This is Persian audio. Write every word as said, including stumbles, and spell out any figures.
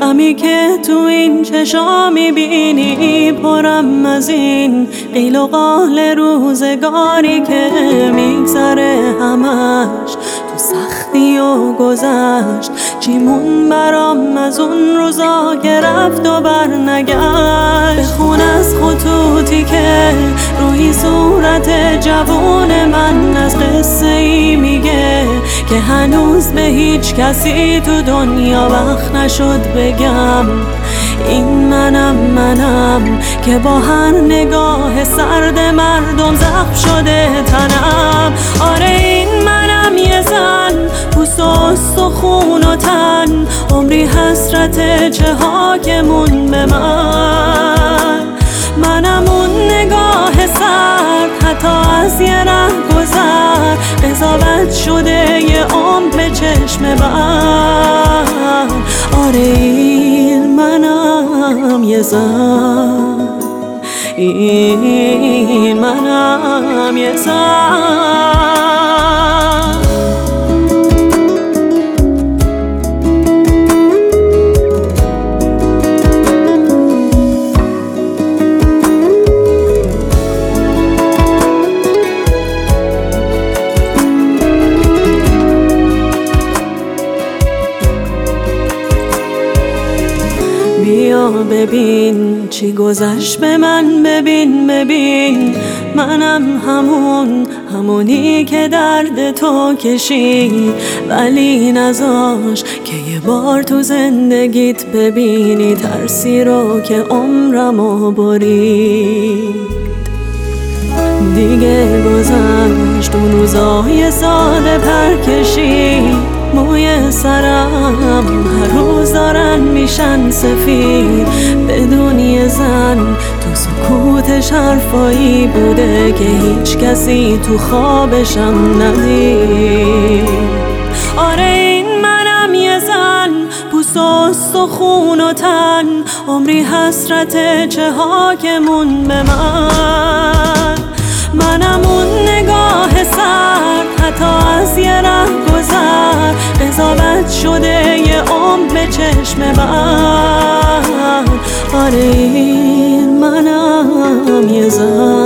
غمی که تو این چشا میبینی پرم از این قیل و قال روزگاری که میگذره همش تو سختی و گذشت. چیمون برام از اون روزا که رفت و برنگشت. بخون از خطوطی که روی صورت جوون من از قصه ای میگه که هنوز به هیچ کسی تو دنیا وقت نشد بگم. این منم منم که با هر نگاه سرد مردم زخم شده تنم. آره این منم یه زن پوست و استخون و تن، عمری حسرت چه ها که مون به من. منم اون نگاه سرد حتی از یه ره گذر، قضاوت شده یه عمر به چشم بر. آره این منم یه زن، این منم یه زن. بیا ببین چی گذشت به من، ببین ببین منم همون همونی که درد تو کشید، ولی نذاش که یه بار تو زندگیت ببینی ترسی رو که عمرمو برید. دیگه گذشت اون روزای ساده پرکشید، موی سرم هر روز دارن میشن سفید. بدون یه زن تو سکوتش حرفایی بوده که هیچ کسی تو خوابشم ندید. آره این منم یه زن پوست و استخون و تن، عمری حسرت چه ها که مون به من. منم اون نگاه سرد حتی از یه ره گذر، قضاوت شده یه عمر به چشم بر. آره این منم یه زن.